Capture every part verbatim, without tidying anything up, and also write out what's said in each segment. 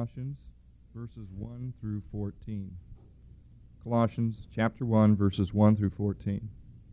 Colossians verses one through fourteen. Colossians chapter one, verses one through fourteen.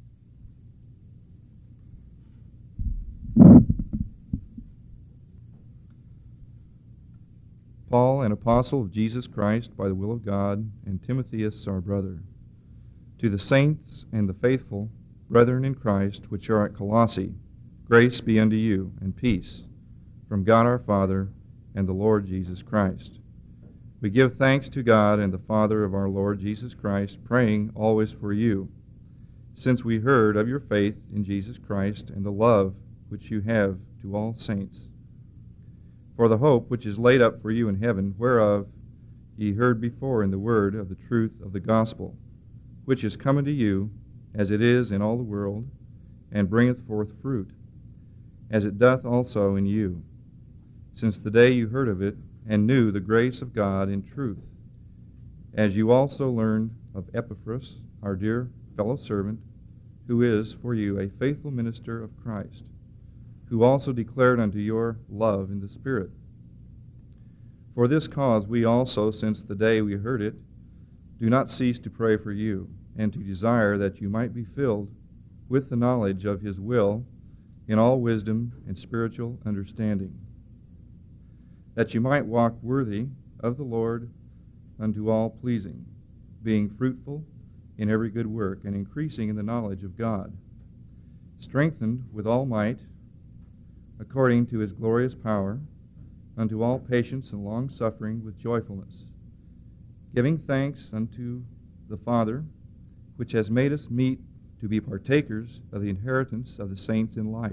Paul, an apostle of Jesus Christ by the will of God, and Timotheus, our brother, to the saints and the faithful brethren in Christ which are at Colossae, grace be unto you, and peace, from God our Father and the Lord Jesus Christ. We give thanks to God and the Father of our Lord Jesus Christ, praying always for you, since we heard of your faith in Jesus Christ and the love which you have to all saints. For the hope which is laid up for you in heaven, whereof ye heard before in the word of the truth of the gospel, which is come unto you, as it is in all the world, and bringeth forth fruit, as it doth also in you, since the day you heard of it, and knew the grace of God in truth, as you also learned of Epaphras, our dear fellow servant, who is for you a faithful minister of Christ, who also declared unto your love in the Spirit. For this cause we also, since the day we heard it, do not cease to pray for you, and to desire that you might be filled with the knowledge of his will in all wisdom and spiritual understanding, that you might walk worthy of the Lord unto all pleasing, being fruitful in every good work, and increasing in the knowledge of God, strengthened with all might, according to his glorious power, unto all patience and long-suffering with joyfulness, giving thanks unto the Father, which has made us meet to be partakers of the inheritance of the saints in light,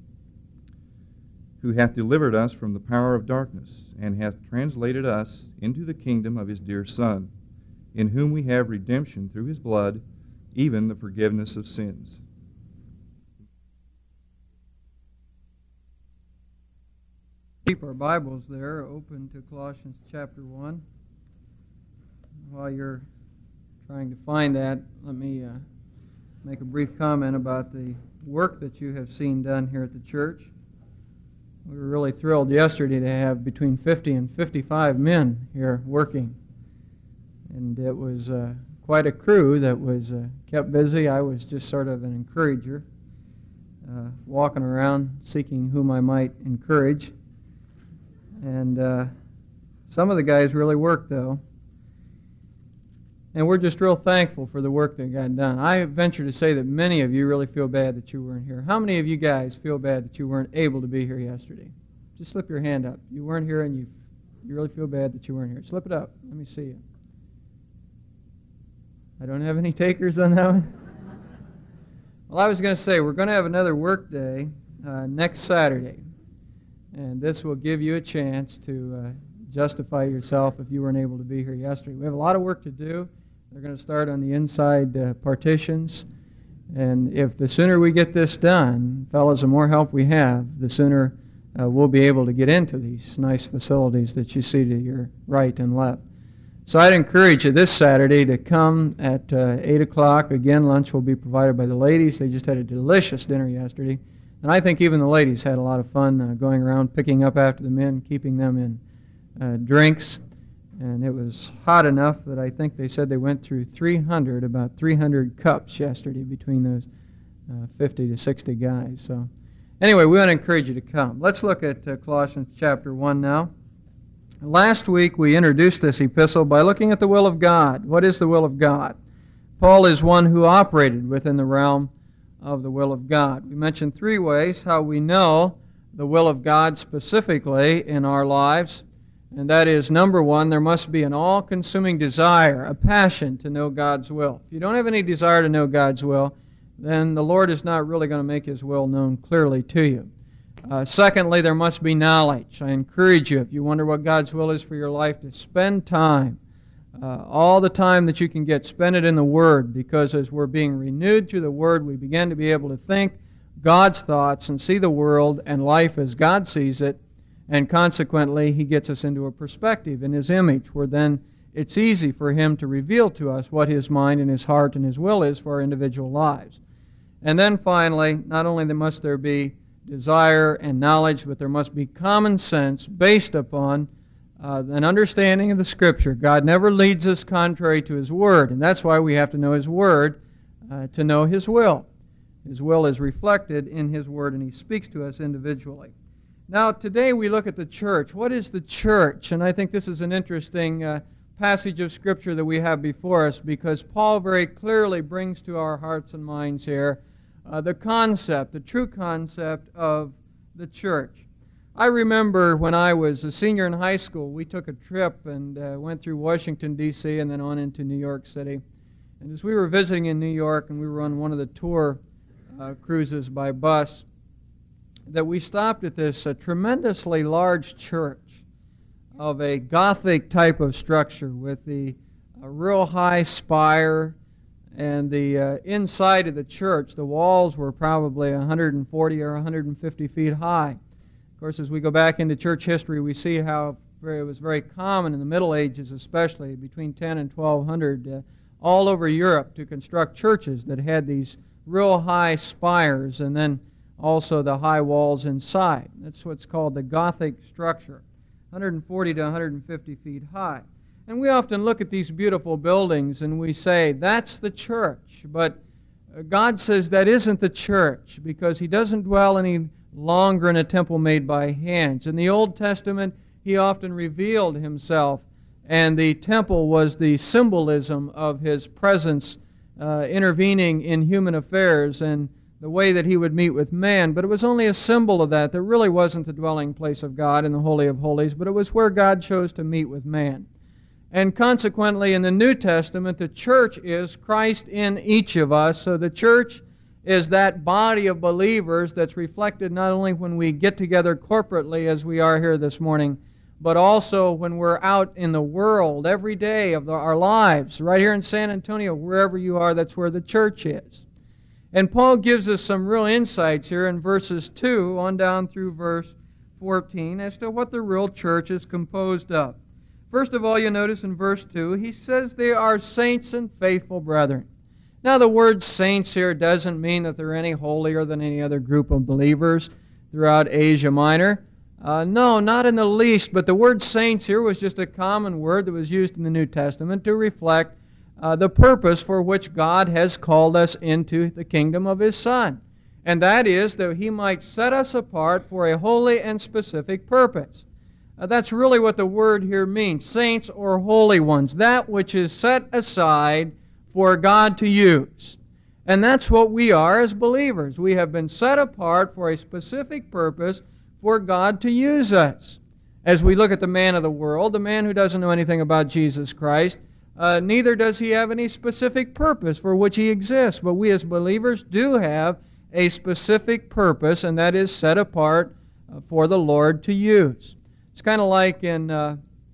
who hath delivered us from the power of darkness, and hath translated us into the kingdom of his dear Son, in whom we have redemption through his blood, even the forgiveness of sins. Keep our Bibles there open to Colossians chapter one. While you're trying to find that, let me uh, make a brief comment about the work that you have seen done here at the church. We were really thrilled yesterday to have between fifty and fifty-five men here working. And it was uh, quite a crew that was uh, kept busy. I was just sort of an encourager, uh, walking around seeking whom I might encourage. And uh, some of the guys really worked, though. And we're just real thankful for the work that got done. I venture to say that many of you really feel bad that you weren't here. How many of you guys feel bad that you weren't able to be here yesterday? Just slip your hand up. You weren't here and you you really feel bad that you weren't here. Slip it up. Let me see you. I don't have any takers on that one? Well, I was going to say, we're going to have another work day uh, next Saturday. And this will give you a chance to uh, justify yourself if you weren't able to be here yesterday. We have a lot of work to do. They're going to start on the inside uh, partitions. And if the sooner we get this done, fellas, the more help we have, the sooner uh, we'll be able to get into these nice facilities that you see to your right and left. So I'd encourage you this Saturday to come at uh, eight o'clock. Again, lunch will be provided by the ladies. They just had a delicious dinner yesterday. And I think even the ladies had a lot of fun uh, going around, picking up after the men, keeping them in uh, drinks. And it was hot enough that I think they said they went through three hundred, about three hundred cups yesterday between those uh, fifty to sixty guys. So anyway, we want to encourage you to come. Let's look at uh, Colossians chapter one now. Last week we introduced this epistle by looking at the will of God. What is the will of God? Paul is one who operated within the realm of the will of God. We mentioned three ways how we know the will of God specifically in our lives, and that is, number one, there must be an all-consuming desire, a passion to know God's will. If you don't have any desire to know God's will, then the Lord is not really going to make His will known clearly to you. Uh, secondly, there must be knowledge. I encourage you, if you wonder what God's will is for your life, to spend time Uh, all the time that you can get, spend it in the Word, because as we're being renewed through the Word, we begin to be able to think God's thoughts and see the world and life as God sees it, and consequently He gets us into a perspective in His image, where then it's easy for Him to reveal to us what His mind and His heart and His will is for our individual lives. And then finally, not only must there be desire and knowledge, but there must be common sense based upon uh, an understanding of the Scripture. God never leads us contrary to His Word, and that's why we have to know His Word uh, to know His will. His will is reflected in His Word, and He speaks to us individually. Now, today we look at the church. What is the church? And I think this is an interesting uh, passage of Scripture that we have before us, because Paul very clearly brings to our hearts and minds here uh, the concept, the true concept of the church. I remember when I was a senior in high school, we took a trip and uh, went through Washington, D C, and then on into New York City. And as we were visiting in New York, and we were on one of the tour uh, cruises by bus, that we stopped at this uh, tremendously large church of a Gothic type of structure with the uh, real high spire, and the uh, inside of the church, the walls were probably one hundred forty or one hundred fifty feet high. Of course, as we go back into church history, we see how it was very common in the Middle Ages, especially between ten and twelve hundred, uh, all over Europe, to construct churches that had these real high spires and then also the high walls inside. That's what's called the Gothic structure, one hundred forty to one hundred fifty feet high. And we often look at these beautiful buildings and we say, that's the church. But God says that isn't the church, because He doesn't dwell any longer in a temple made by hands. In the Old Testament, He often revealed Himself, and the temple was the symbolism of His presence uh, intervening in human affairs and the way that He would meet with man. But it was only a symbol of that. There really wasn't the dwelling place of God in the Holy of Holies, but it was where God chose to meet with man. And consequently, in the New Testament, the church is Christ in each of us. So the church is that body of believers that's reflected not only when we get together corporately as we are here this morning, but also when we're out in the world every day of the, our lives. Right here in San Antonio, wherever you are, that's where the church is. And Paul gives us some real insights here in verses two on down through verse fourteen as to what the real church is composed of. First of all, you notice in verse two, he says they are saints and faithful brethren. Now, the word saints here doesn't mean that they're any holier than any other group of believers throughout Asia Minor. Uh, no, not in the least, but the word saints here was just a common word that was used in the New Testament to reflect Uh, the purpose for which God has called us into the kingdom of His Son. And that is that He might set us apart for a holy and specific purpose. Uh, that's really what the word here means, saints or holy ones, that which is set aside for God to use. And that's what we are as believers. We have been set apart for a specific purpose for God to use us. As we look at the man of the world, the man who doesn't know anything about Jesus Christ, Uh, neither does he have any specific purpose for which he exists. But we as believers do have a specific purpose, and that is set apart uh, for the Lord to use. It's kind of like in, uh,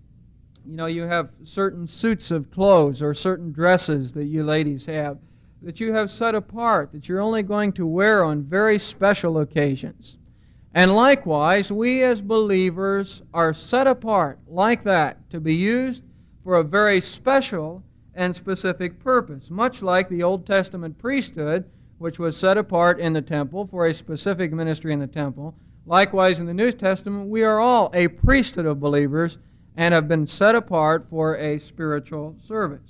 you know, you have certain suits of clothes or certain dresses that you ladies have that you have set apart, that you're only going to wear on very special occasions. And likewise, we as believers are set apart like that to be used for a very special and specific purpose, much like the Old Testament priesthood, which was set apart in the temple for a specific ministry in the temple. Likewise, in the New Testament, we are all a priesthood of believers and have been set apart for a spiritual service.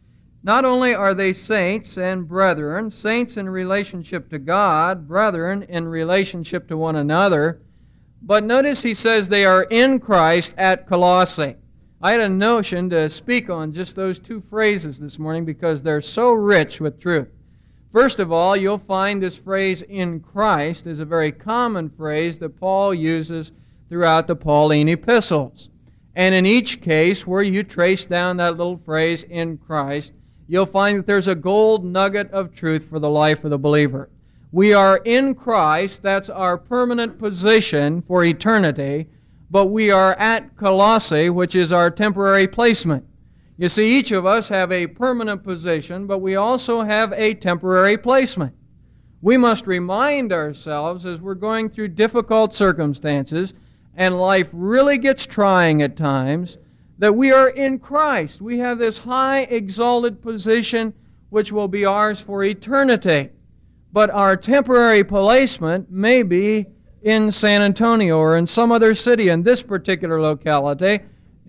Not only are they saints and brethren, saints in relationship to God, brethren in relationship to one another, but notice he says they are in Christ at Colossae. I had a notion to speak on just those two phrases this morning because they're so rich with truth. First of all, you'll find this phrase, in Christ, is a very common phrase that Paul uses throughout the Pauline epistles. And in each case where you trace down that little phrase, in Christ, you'll find that there's a gold nugget of truth for the life of the believer. We are in Christ, that's our permanent position for eternity, but we are at Colossae, which is our temporary placement. You see, each of us have a permanent position, but we also have a temporary placement. We must remind ourselves as we're going through difficult circumstances, and life really gets trying at times, that we are in Christ. We have this high exalted position which will be ours for eternity. But our temporary placement may be in San Antonio or in some other city. In this particular locality,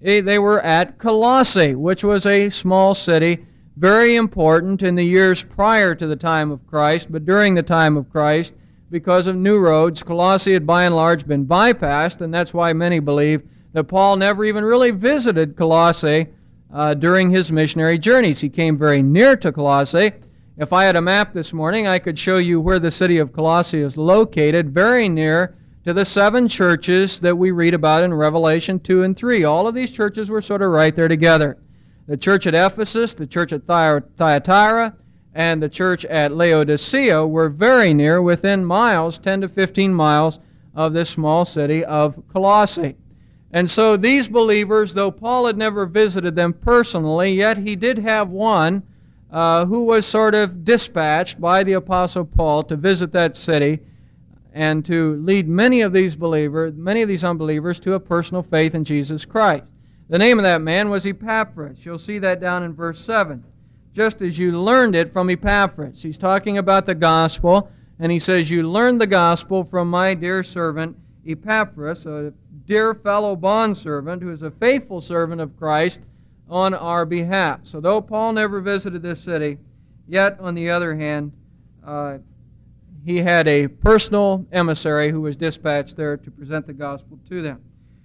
They were at Colossae, which was a small city, very important in the years prior to the time of Christ, but during the time of Christ, because of new roads, Colossae had by and large been bypassed, and that's why many believe that Paul never even really visited Colossae uh, during his missionary journeys. He came very near to Colossae. If I had a map this morning, I could show you where the city of Colossae is located, very near to the seven churches that we read about in Revelation two and three. All of these churches were sort of right there together. The church at Ephesus, the church at Thyatira, and the church at Laodicea were very near, within miles, ten to fifteen miles, of this small city of Colossae. And so these believers, though Paul had never visited them personally, yet he did have one uh, who was sort of dispatched by the Apostle Paul to visit that city and to lead many of these believers, many of these unbelievers, to a personal faith in Jesus Christ. The name of that man was Epaphras. You'll see that down in verse seven. Just as you learned it from Epaphras. He's talking about the gospel, and he says, you learned the gospel from my dear servant Epaphras, a dear fellow bondservant who is a faithful servant of Christ on our behalf. So though Paul never visited this city, yet on the other hand, uh, he had a personal emissary who was dispatched there to present the gospel to them.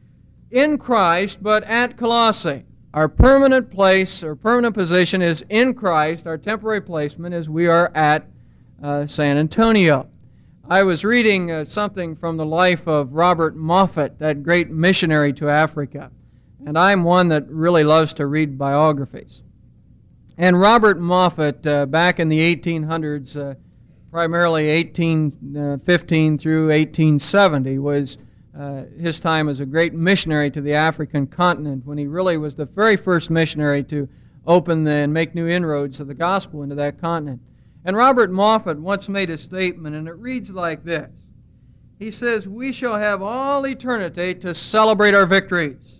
In Christ, but at Colossae. Our permanent place, our permanent position is in Christ. Our temporary placement is we are at uh, San Antonio. I was reading uh, something from the life of Robert Moffat, that great missionary to Africa. And I'm one that really loves to read biographies. And Robert Moffat, uh, back in the eighteen hundreds, uh, primarily eighteen fifteen through eighteen seventy, was Uh, his time as a great missionary to the African continent, when he really was the very first missionary to open the, and make new inroads of the gospel into that continent. And Robert Moffat once made a statement, and it reads like this. He says, we shall have all eternity to celebrate our victories,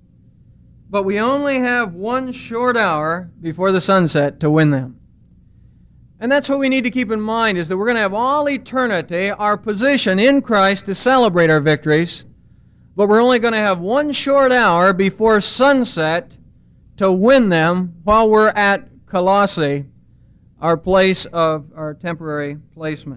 but we only have one short hour before the sunset to win them. And that's what we need to keep in mind, is that we're going to have all eternity, our position in Christ, to celebrate our victories, but we're only going to have one short hour before sunset to win them while we're at Colossae, our place of our temporary placement.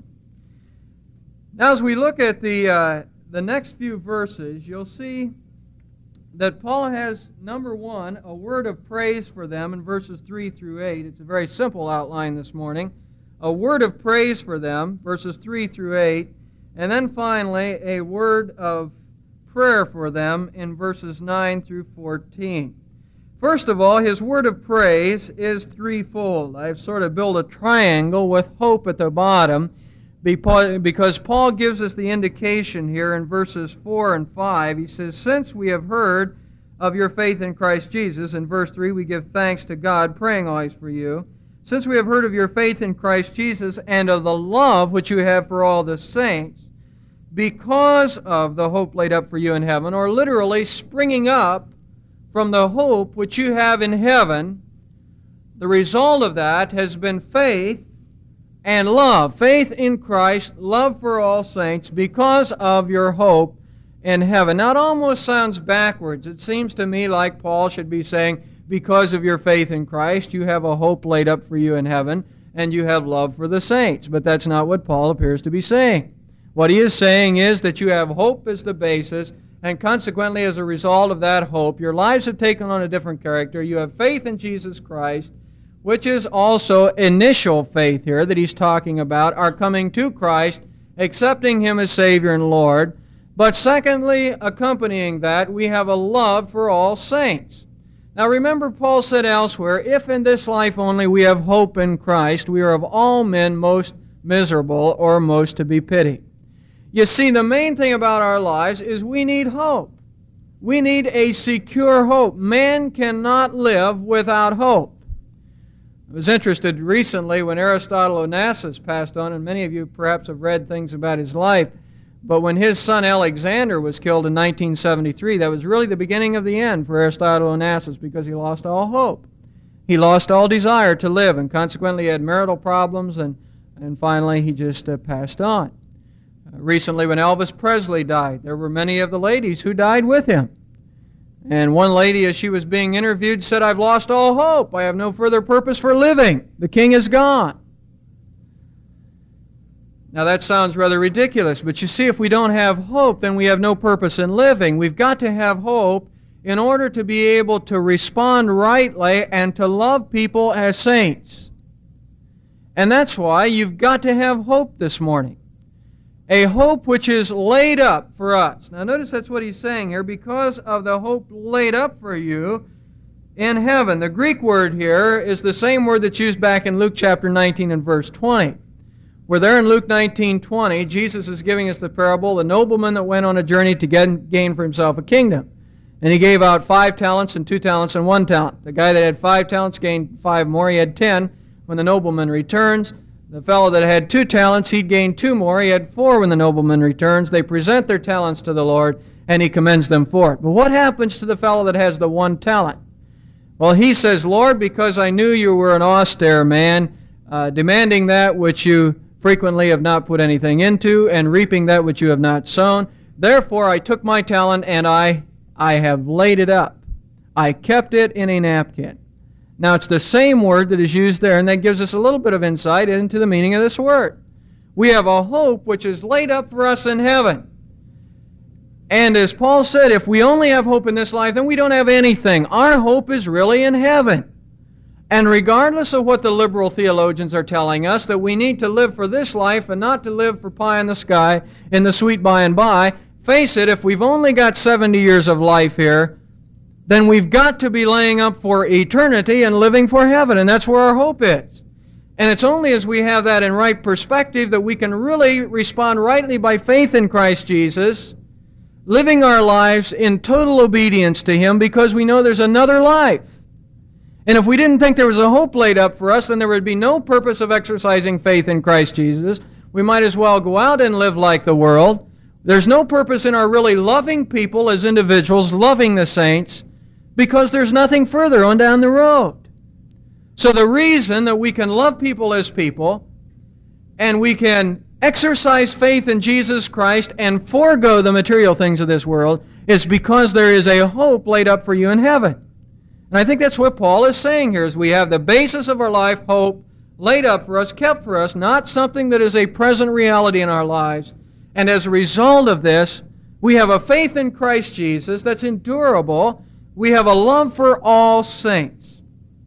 Now as we look at the, uh, the next few verses, you'll see that Paul has, number one, a word of praise for them in verses three through eight. It's a very simple outline this morning. A word of praise for them, verses three through eight. And then finally, a word of prayer for them in verses nine through fourteen. First of all, his word of praise is threefold. I've sort of built a triangle with hope at the bottom, because Paul gives us the indication here in verses four and five. He says, since we have heard of your faith in Christ Jesus, in verse three, we give thanks to God, praying always for you. Since we have heard of your faith in Christ Jesus and of the love which you have for all the saints, because of the hope laid up for you in heaven, or literally springing up from the hope which you have in heaven, the result of that has been faith and love. Faith in Christ, love for all saints, because of your hope in heaven. Now it almost sounds backwards. It seems to me like Paul should be saying, because of your faith in Christ, you have a hope laid up for you in heaven, and you have love for the saints. But that's not what Paul appears to be saying. What he is saying is that you have hope as the basis, and consequently, as a result of that hope, your lives have taken on a different character. You have faith in Jesus Christ, which is also initial faith here that he's talking about, our coming to Christ, accepting Him as Savior and Lord. But secondly, accompanying that, we have a love for all saints. Now remember, Paul said elsewhere, if in this life only we have hope in Christ, we are of all men most miserable or most to be pitied. You see, the main thing about our lives is we need hope. We need a secure hope. Man cannot live without hope. I was interested recently when Aristotle Onassis passed on, and many of you perhaps have read things about his life, but when his son Alexander was killed in nineteen seventy-three, that was really the beginning of the end for Aristotle Onassis, because he lost all hope. He lost all desire to live, and consequently he had marital problems, and, and finally he just uh, passed on. Uh, recently when Elvis Presley died, there were many of the ladies who died with him. And one lady, as she was being interviewed, said, "I've lost all hope. I have no further purpose for living. The king is gone." Now that sounds rather ridiculous, but you see, if we don't have hope, then we have no purpose in living. We've got to have hope in order to be able to respond rightly and to love people as saints. And that's why you've got to have hope this morning. A hope which is laid up for us. Now notice that's what he's saying here, because of the hope laid up for you in heaven. The Greek word here is the same word that's used back in Luke chapter nineteen and verse twenty. Where there in Luke nineteen twenty, Jesus is giving us the parable, the nobleman that went on a journey to get, gain for himself a kingdom. And he gave out five talents and two talents and one talent. The guy that had five talents gained five more. He had ten. When the nobleman returns, the fellow that had two talents, he'd gained two more. He had four when the nobleman returns. They present their talents to the Lord, and he commends them for it. But what happens to the fellow that has the one talent? Well, he says, "Lord, because I knew you were an austere man, uh, demanding that which you frequently have not put anything into, and reaping that which you have not sown, therefore I took my talent, and I, I have laid it up. I kept it in a napkin." Now, it's the same word that is used there, and that gives us a little bit of insight into the meaning of this word. We have a hope which is laid up for us in heaven. And as Paul said, if we only have hope in this life, then we don't have anything. Our hope is really in heaven. And regardless of what the liberal theologians are telling us, that we need to live for this life and not to live for pie in the sky in the sweet by and by, face it, if we've only got seventy years of life here, then we've got to be laying up for eternity and living for heaven, and that's where our hope is. And it's only as we have that in right perspective that we can really respond rightly by faith in Christ Jesus, living our lives in total obedience to Him, because we know there's another life. And if we didn't think there was a hope laid up for us, then there would be no purpose of exercising faith in Christ Jesus. We might as well go out and live like the world. There's no purpose in our really loving people as individuals, loving the saints, because there's nothing further on down the road. So the reason that we can love people as people, and we can exercise faith in Jesus Christ and forego the material things of this world, is because there is a hope laid up for you in heaven. And I think that's what Paul is saying here, is we have the basis of our life, hope, laid up for us, kept for us, not something that is a present reality in our lives. And as a result of this, we have a faith in Christ Jesus that's endurable. We have a love for all saints.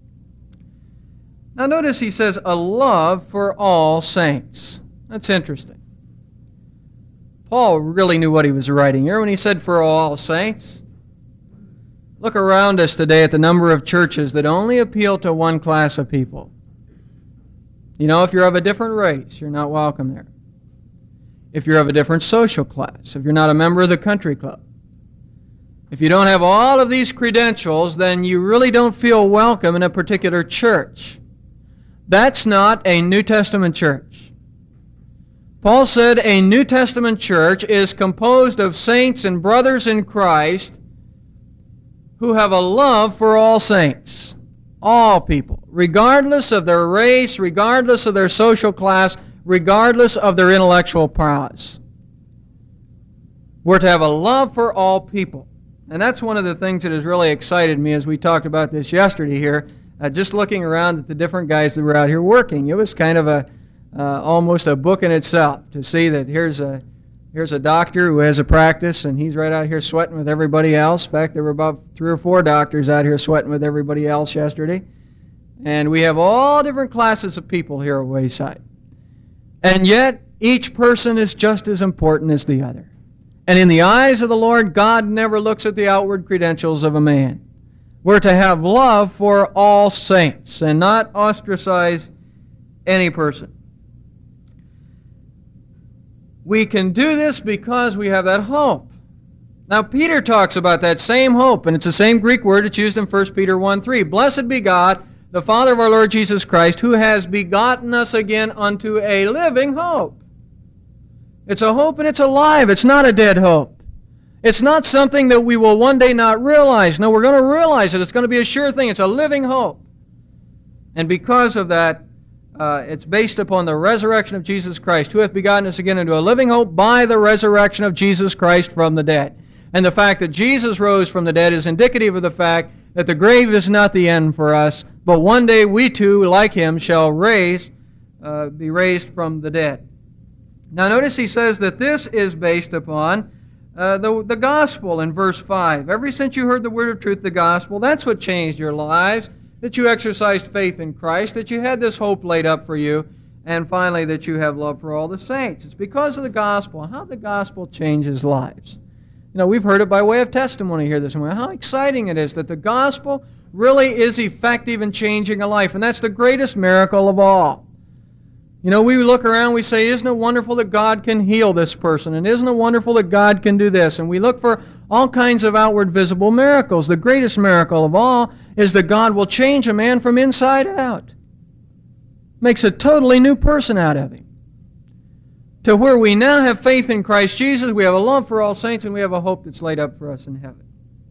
Now notice he says a love for all saints. That's interesting. Paul really knew what he was writing here when he said for all saints. Look around us today at the number of churches that only appeal to one class of people. You know, if you're of a different race, you're not welcome there. If you're of a different social class, if you're not a member of the country club, if you don't have all of these credentials, then you really don't feel welcome in a particular church. That's not a New Testament church. Paul said a New Testament church is composed of saints and brothers in Christ who have a love for all saints, all people, regardless of their race, regardless of their social class, regardless of their intellectual prowess. We're to have a love for all people. And that's one of the things that has really excited me as we talked about this yesterday here, uh, just looking around at the different guys that were out here working. It was kind of a uh, almost a book in itself to see that here's a here's a doctor who has a practice, and he's right out here sweating with everybody else. In fact, there were about three or four doctors out here sweating with everybody else yesterday. And we have all different classes of people here at Wayside. And yet, each person is just as important as the other. And in the eyes of the Lord, God never looks at the outward credentials of a man. We're to have love for all saints and not ostracize any person. We can do this because we have that hope. Now, Peter talks about that same hope, and it's the same Greek word that's used in First Peter one three. Blessed be God, the Father of our Lord Jesus Christ, who has begotten us again unto a living hope. It's a hope and it's alive. It's not a dead hope. It's not something that we will one day not realize. No, we're going to realize it. It's going to be a sure thing. It's a living hope. And because of that, uh, it's based upon the resurrection of Jesus Christ, who hath begotten us again into a living hope by the resurrection of Jesus Christ from the dead. And the fact that Jesus rose from the dead is indicative of the fact that the grave is not the end for us, but one day we too, like Him, shall raise, uh, be raised from the dead. Now notice he says that this is based upon uh, the, the gospel in verse five. Ever since you heard the word of truth, the gospel, that's what changed your lives, that you exercised faith in Christ, that you had this hope laid up for you, and finally that you have love for all the saints. It's because of the gospel, how the gospel changes lives. You know, we've heard it by way of testimony here this morning, how exciting it is that the gospel really is effective in changing a life, and that's the greatest miracle of all. You know, we look around, we say, isn't it wonderful that God can heal this person? And isn't it wonderful that God can do this? And we look for all kinds of outward visible miracles. The greatest miracle of all is that God will change a man from inside out. Makes a totally new person out of him. To where we now have faith in Christ Jesus, we have a love for all saints, and we have a hope that's laid up for us in heaven.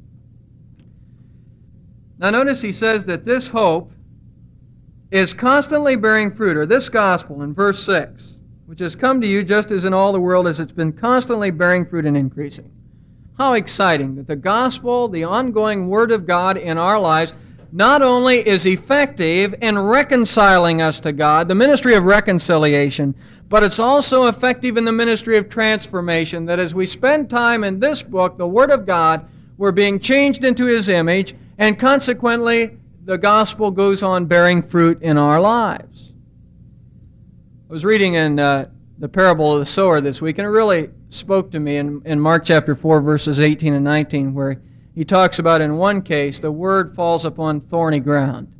Now notice he says that this hope is constantly bearing fruit, or this gospel in verse six, which has come to you just as in all the world as it's been constantly bearing fruit and increasing. How exciting that the gospel, the ongoing Word of God in our lives, not only is effective in reconciling us to God, the ministry of reconciliation, but it's also effective in the ministry of transformation, that as we spend time in this book, the Word of God, we're being changed into His image, and consequently, the gospel goes on bearing fruit in our lives. I was reading in uh, the parable of the sower this week, and it really spoke to me in, in Mark chapter four, verses eighteen and nineteen, where he talks about in one case, the word falls upon thorny ground.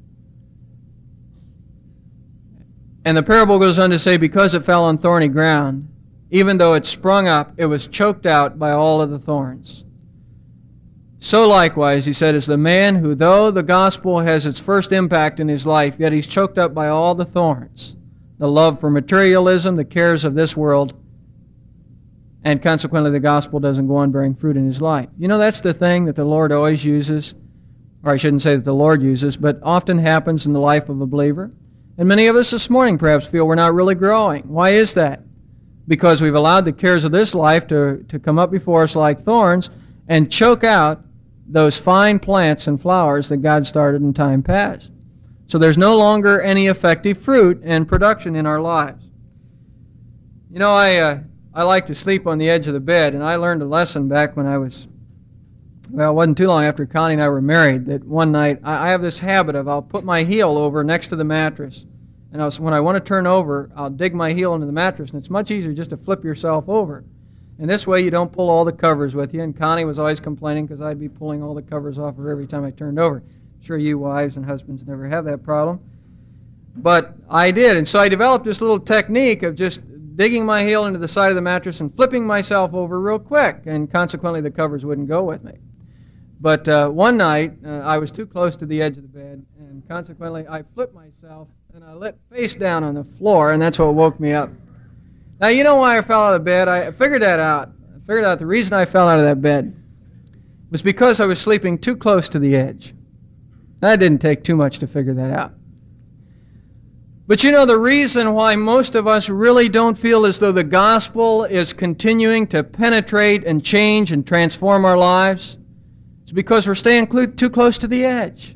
And the parable goes on to say, because it fell on thorny ground, even though it sprung up, it was choked out by all of the thorns. So likewise, he said, is the man who, though the gospel has its first impact in his life, yet he's choked up by all the thorns, the love for materialism, the cares of this world, and consequently the gospel doesn't go on bearing fruit in his life. You know, that's the thing that the Lord always uses, or I shouldn't say that the Lord uses, but often happens in the life of a believer. And many of us this morning perhaps feel we're not really growing. Why is that? Because we've allowed the cares of this life to, to come up before us like thorns and choke out those fine plants and flowers that God started in time past. So there's no longer any effective fruit and production in our lives. You know, I uh, I like to sleep on the edge of the bed, and I learned a lesson back when I was, well, it wasn't too long after Connie and I were married, that one night I, I have this habit of I'll put my heel over next to the mattress, and I was, when I want to turn over, I'll dig my heel into the mattress, and it's much easier just to flip yourself over. And this way you don't pull all the covers with you. And Connie was always complaining because I'd be pulling all the covers off her every time I turned over. I'm sure you wives and husbands never have that problem. But I did. And so I developed this little technique of just digging my heel into the side of the mattress and flipping myself over real quick. And consequently the covers wouldn't go with me. But uh, one night uh, I was too close to the edge of the bed. And consequently I flipped myself and I let face down on the floor. And that's what woke me up. Now, you know why I fell out of bed? I figured that out. I figured out the reason I fell out of that bed was because I was sleeping too close to the edge. That didn't take too much to figure that out. But you know, the reason why most of us really don't feel as though the gospel is continuing to penetrate and change and transform our lives is because we're staying cl- too close to the edge.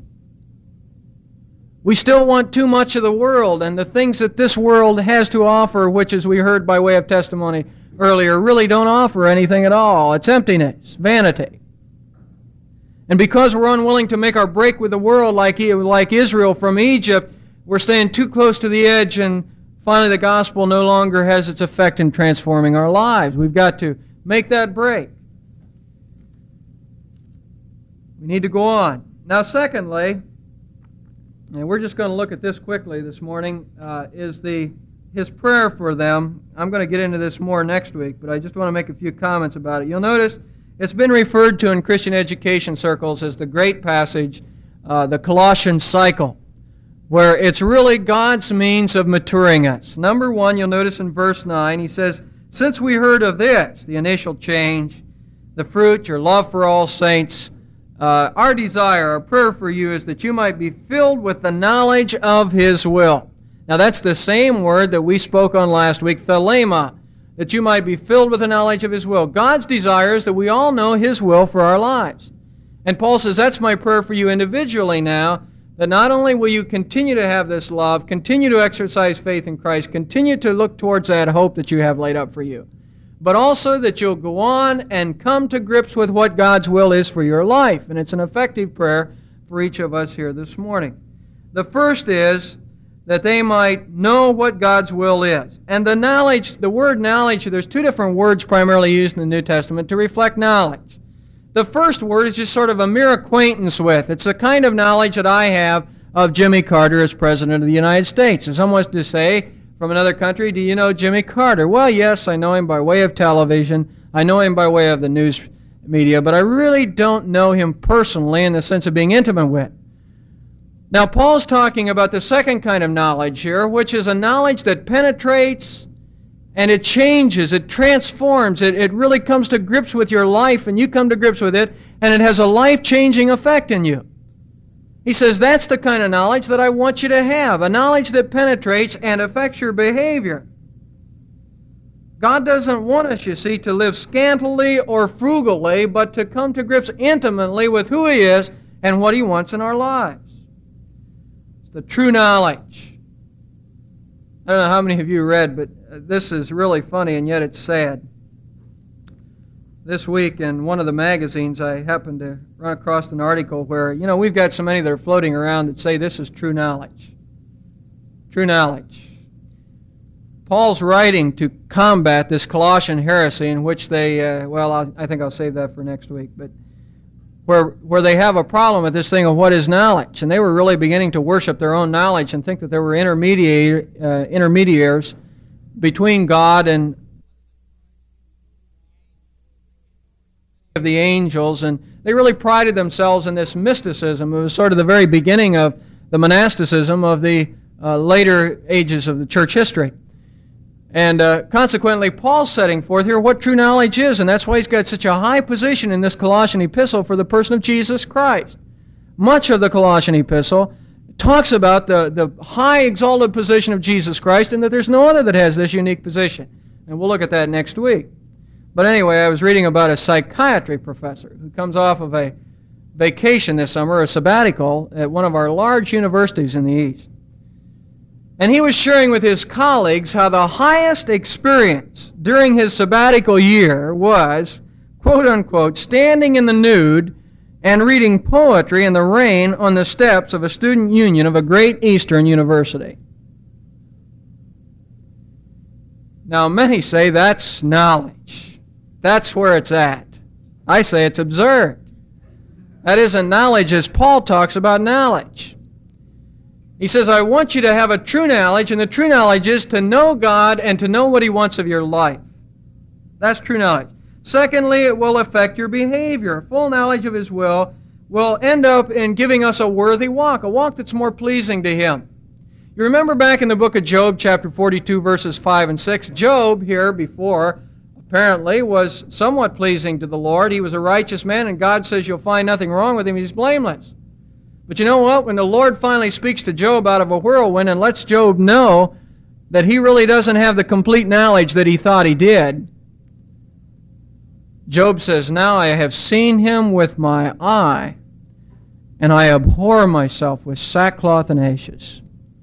We still want too much of the world, and the things that this world has to offer, which, as we heard by way of testimony earlier, really don't offer anything at all. It's emptiness, vanity. And because we're unwilling to make our break with the world like, like Israel from Egypt, we're staying too close to the edge, and finally the gospel no longer has its effect in transforming our lives. We've got to make that break. We need to go on. Now, secondly, and we're just going to look at this quickly this morning, uh, is the his prayer for them. I'm going to get into this more next week, but I just want to make a few comments about it. You'll notice it's been referred to in Christian education circles as the great passage, uh, the Colossian cycle, where it's really God's means of maturing us. Number one, you'll notice in verse nine, he says, since we heard of this, the initial change, the fruit, your love for all saints, Uh, our desire, our prayer for you is that you might be filled with the knowledge of His will. Now that's the same word that we spoke on last week, thelema. that you might be filled with the knowledge of His will. God's desire is that we all know His will for our lives. And Paul says, that's my prayer for you individually now, that not only will you continue to have this love, continue to exercise faith in Christ, continue to look towards that hope that you have laid up for you, but also that you'll go on and come to grips with what God's will is for your life. And it's an effective prayer for each of us here this morning. The first is that they might know what God's will is. And the knowledge, the word knowledge, there's two different words primarily used in the New Testament to reflect knowledge. The first word is just sort of a mere acquaintance with. It's the kind of knowledge that I have of Jimmy Carter as President of the United States. If someone was to say from another country, do you know Jimmy Carter? Well, yes, I know him by way of television. I know him by way of the news media, but I really don't know him personally in the sense of being intimate with. Now, Paul's talking about the second kind of knowledge here, which is a knowledge that penetrates and it changes, it transforms, it, it really comes to grips with your life, and you come to grips with it, and it has a life-changing effect in you. He says that's the kind of knowledge that I want you to have, a knowledge that penetrates and affects your behavior. God doesn't want us, you see, to live scantily or frugally, but to come to grips intimately with who He is and what He wants in our lives. It's the true knowledge. I don't know how many of you read, but this is really funny, and yet it's sad. This week in one of the magazines, I happened to run across an article where, you know, we've got so many that are floating around that say this is true knowledge. True knowledge. Paul's writing to combat this Colossian heresy in which they, uh, well, I'll, I think I'll save that for next week, but where where they have a problem with this thing of what is knowledge. And they were really beginning to worship their own knowledge and think that there were intermediate, uh, intermediaries between God and of the angels, and they really prided themselves in this mysticism. It was sort of the very beginning of the monasticism of the uh, later ages of the church history. And uh, consequently, Paul's setting forth here what true knowledge is, and that's why he's got such a high position in this Colossian epistle for the person of Jesus Christ. Much of the Colossian epistle talks about the, the high exalted position of Jesus Christ, and that there's no other that has this unique position. And we'll look at that next week. But anyway, I was reading about a psychiatry professor who comes off of a vacation this summer, a sabbatical, at one of our large universities in the East. And he was sharing with his colleagues how the highest experience during his sabbatical year was, quote unquote, standing in the nude and reading poetry in the rain on the steps of a student union of a great Eastern university. Now, many say that's knowledge. That's where it's at. I say it's absurd. That isn't knowledge as Paul talks about knowledge. He says, I want you to have a true knowledge, and the true knowledge is to know God and to know what He wants of your life. That's true knowledge. Secondly, it will affect your behavior. Full knowledge of His will will end up in giving us a worthy walk, a walk that's more pleasing to Him. You remember back in the book of Job, chapter forty-two, verses five and six, Job here before apparently was somewhat pleasing to the Lord. He was a righteous man, and God says you'll find nothing wrong with him. He's blameless. But you know what? When the Lord finally speaks to Job out of a whirlwind and lets Job know that he really doesn't have the complete knowledge that he thought he did, Job says, now I have seen him with my eye, and I abhor myself with sackcloth and ashes.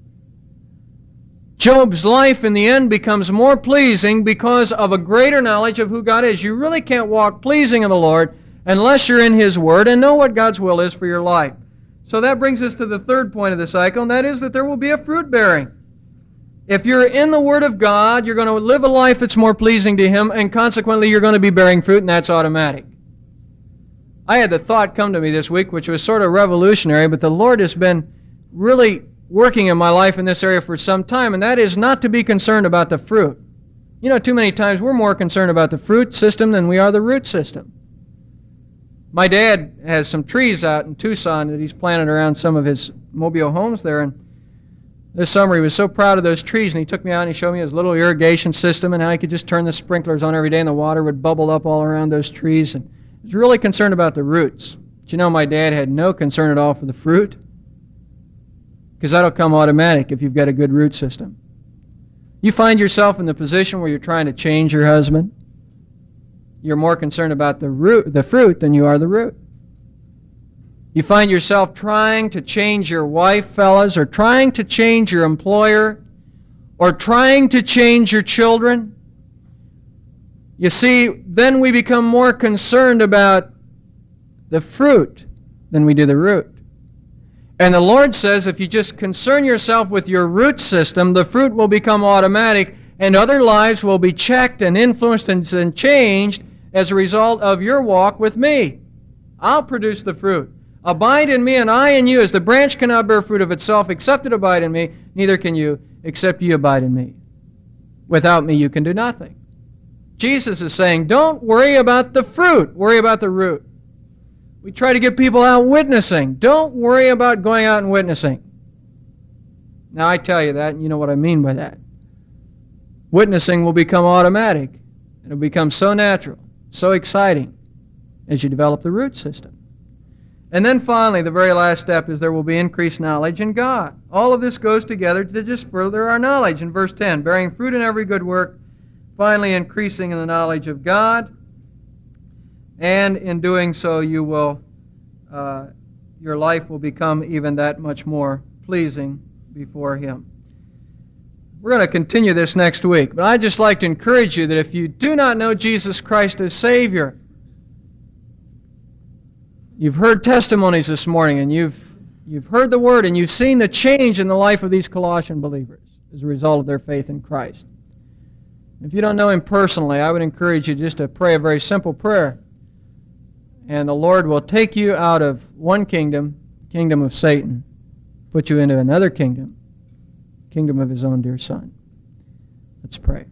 Job's life in the end becomes more pleasing because of a greater knowledge of who God is. You really can't walk pleasing in the Lord unless you're in His Word and know what God's will is for your life. So that brings us to the third point of the cycle, and that is that there will be a fruit bearing. If you're in the Word of God, you're going to live a life that's more pleasing to Him, and consequently you're going to be bearing fruit, and that's automatic. I had the thought come to me this week, which was sort of revolutionary, but the Lord has been really working in my life in this area for some time, and that is not to be concerned about the fruit. You know, too many times we're more concerned about the fruit system than we are the root system. My dad has some trees out in Tucson that he's planted around some of his mobile homes there, and this summer he was so proud of those trees, and he took me out and he showed me his little irrigation system and how he could just turn the sprinklers on every day and the water would bubble up all around those trees, and he was really concerned about the roots. But you know, my dad had no concern at all for the fruit, because that'll come automatic if you've got a good root system. You find yourself in the position where you're trying to change your husband. You're more concerned about the root, the fruit than you are the root. You find yourself trying to change your wife, fellas, or trying to change your employer, or trying to change your children. You see, then we become more concerned about the fruit than we do the root. And the Lord says if you just concern yourself with your root system, the fruit will become automatic, and other lives will be checked and influenced and changed as a result of your walk with me. I'll produce the fruit. Abide in me, and I in you. As the branch cannot bear fruit of itself except it abide in me, neither can you except you abide in me. Without me you can do nothing. Jesus is saying, don't worry about the fruit. Worry about the root. We try to get people out witnessing. Don't worry about going out and witnessing. Now I tell you that, and you know what I mean by that. Witnessing will become automatic. It'll become so natural, so exciting as you develop the root system. And then finally, the very last step is there will be increased knowledge in God. All of this goes together to just further our knowledge. In verse ten, bearing fruit in every good work, finally increasing in the knowledge of God, and in doing so you will, uh, your life will become even that much more pleasing before Him. We're going to continue this next week, but I'd just like to encourage you that if you do not know Jesus Christ as Savior, you've heard testimonies this morning, and you've, you've heard the Word, and you've seen the change in the life of these Colossian believers as a result of their faith in Christ. If you don't know Him personally, I would encourage you just to pray a very simple prayer, and the Lord will take you out of one kingdom, the kingdom of Satan, put you into another kingdom, kingdom of His own dear Son. Let's pray.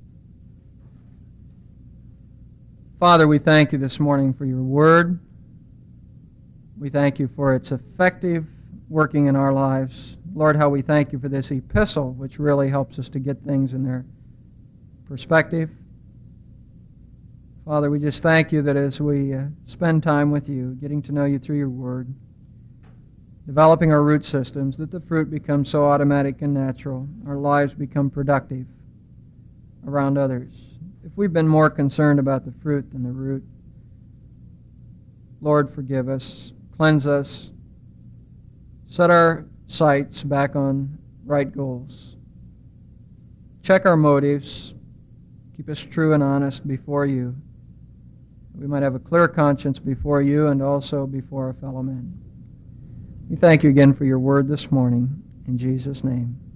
Father, we thank you this morning for your Word. We thank you for its effective working in our lives. Lord, how we thank you for this epistle, which really helps us to get things in their perspective. Father, we just thank you that as we uh, spend time with you, getting to know you through your word, developing our root systems, that the fruit becomes so automatic and natural, our lives become productive around others. If we've been more concerned about the fruit than the root, Lord, forgive us. Cleanse us. Set our sights back on right goals. Check our motives. Keep us true and honest before you. We might have a clear conscience before you and also before our fellow men. We thank you again for your word this morning. In Jesus' name.